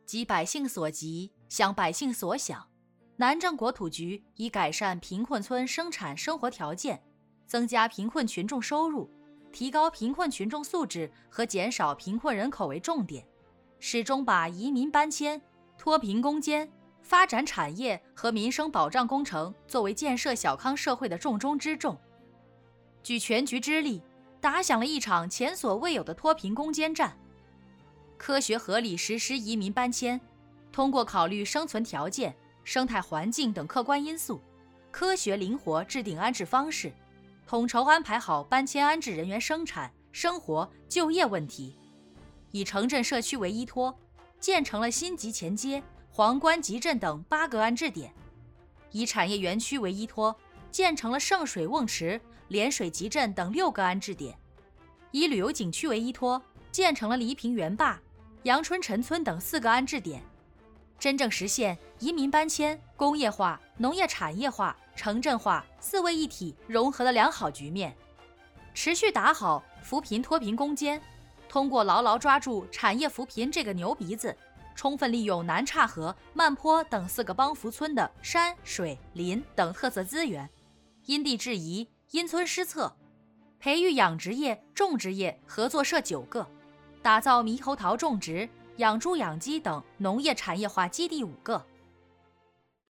急百姓所急，想百姓所想。南郑国土局以改善贫困村生产生活条件，增加贫困群众收入，提高贫困群众素质和减少贫困人口为重点，始终把移民搬迁、脱贫攻坚、发展产业和民生保障工程作为建设小康社会的重中之重。举全局之力，打响了一场前所未有的脱贫攻坚战。科学合理实施移民搬迁，通过考虑生存条件、生态环境等客观因素，科学灵活制定安置方式，统筹安排好搬迁安置人员生产、生活、就业问题，以城镇社区为依托，建成了新集前街、皇冠集镇等8个安置点；以产业园区为依托，建成了圣水瓮池、涟水集镇等6个安置点；以旅游景区为依托，建成了黎平园坝、阳春陈村等4个安置点，真正实现移民搬迁、工业化、农业产业化、城镇化4位一体融合的良好局面。持续打好扶贫脱贫攻坚，通过牢牢抓住产业扶贫这个牛鼻子，充分利用南岔河、漫坡等4个帮扶村的山水林等特色资源，因地制宜、因村施策，培育养殖业、种植业合作社9个，打造猕猴桃种植、养猪养鸡等农业产业化基地5个。